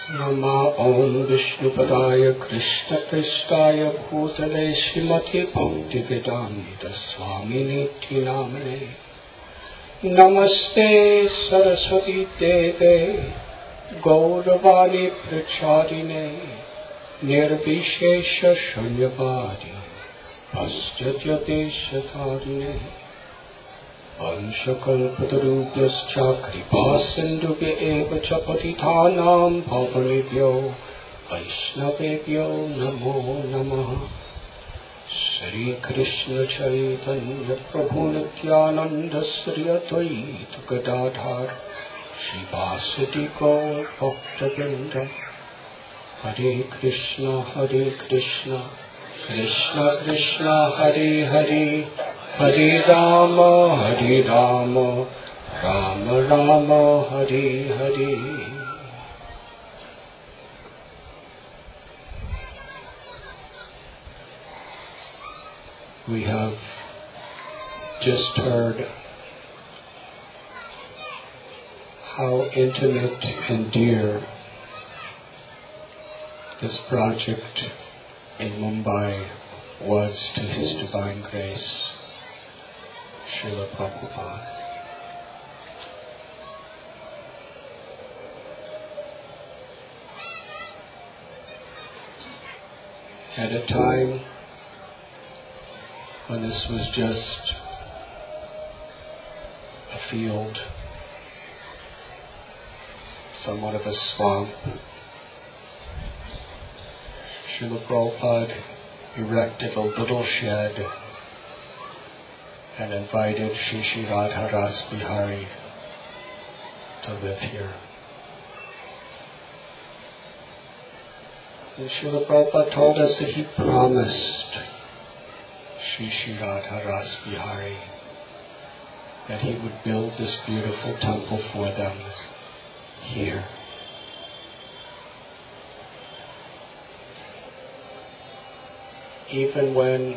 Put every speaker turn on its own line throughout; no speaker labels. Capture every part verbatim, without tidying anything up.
Nama Om Vishnupadaaya Krishna Prishthaya Bhutale Srimati Bhaktivedanta Swamini Namane Namaste Saraswati Deve Gauravani Pracharine Nirvishesha Shunyavadi Paschatyatishatharine Vanshakalpatarubhyascha kripasindubhya eva cha patitanam pavanebhyo Vaishnavebhyo namo namaha. Shri Krishna Chaitanya Prabhu Nityananda Sri Advaita Gadadhar Srivasati Gaur Bhakta-vrinda. Hare Krishna Hare Krishna Krishna Krishna Hare Hare Hare Rama Hare Rama Rama Rama Hare Hare. We have just heard how intimate and dear this project in Mumbai was to His Divine Grace, Srila Prabhupada. At a time when this was just a field, somewhat of a swamp, Srila Prabhupada erected a little shed and invited Shri Shri Radha Ras Bihari to live here. And Srila Prabhupada told us that he promised Shri Shri Radha Ras Bihari that he would build this beautiful temple for them here. Even when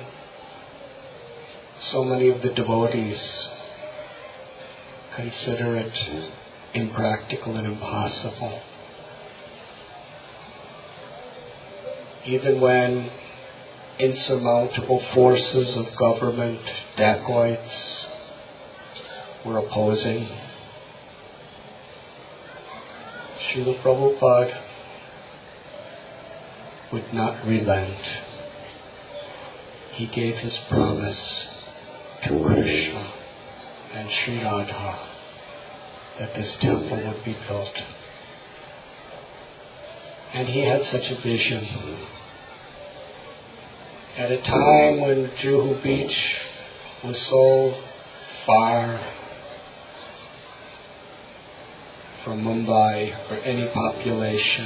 so many of the devotees consider it impractical and impossible, even when insurmountable forces of government dacoits were opposing, Srila Prabhupada would not relent. He gave his promise to Krishna and Sri Radha that this temple would be built. And he had such a vision. At a time when Juhu Beach was so far from Mumbai or any population,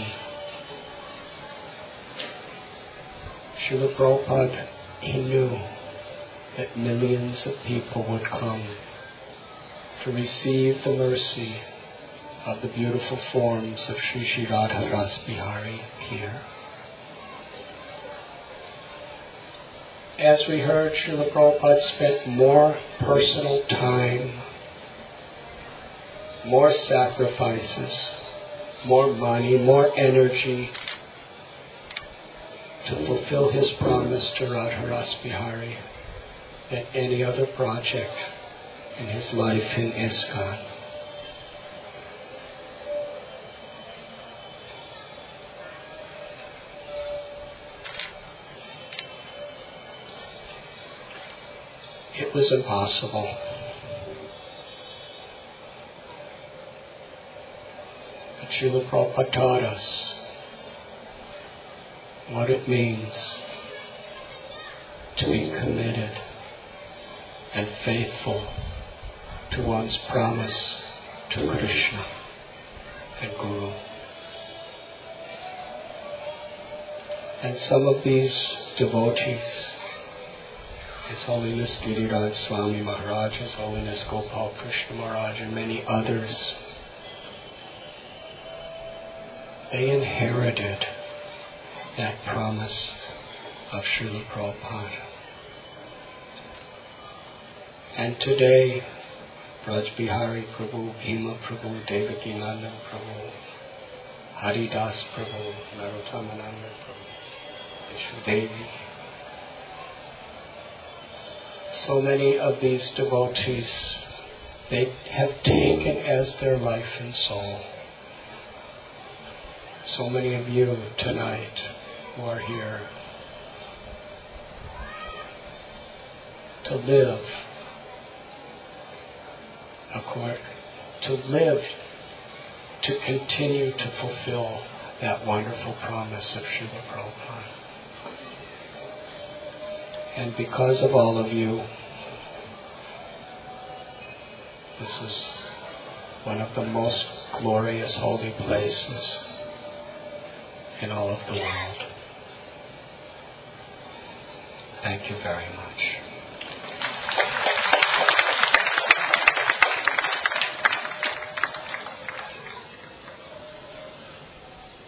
Srila Prabhupada, he knew that millions of people would come to receive the mercy of the beautiful forms of Shri Shri Radha Ras Bihari here. As we heard, Srila Prabhupada spent more personal time, more sacrifices, more money, more energy to fulfill his promise to Radha Ras Bihari than any other project in his life in ISKCON. It was impossible. But Srila Prabhupada taught us what it means to be committed and faithful to one's promise to Krishna and Guru. And some of these devotees, His Holiness Giriraj Swami Maharaj, His Holiness Gopal Krishna Maharaj, and many others, they inherited that promise of Srila Prabhupada. And today, Braj Bihari Prabhu, Bhima Prabhu, Devaki Nandan Prabhu, Haridas Prabhu, Narottamananda Prabhu, Vishudevi. So many of these devotees, they have taken as their life and soul. So many of you tonight who are here to live, accord, to live, to continue to fulfill that wonderful promise of Srila Prabhupada. And because of all of you, this is one of the most glorious holy places in all of the world. Thank you very much.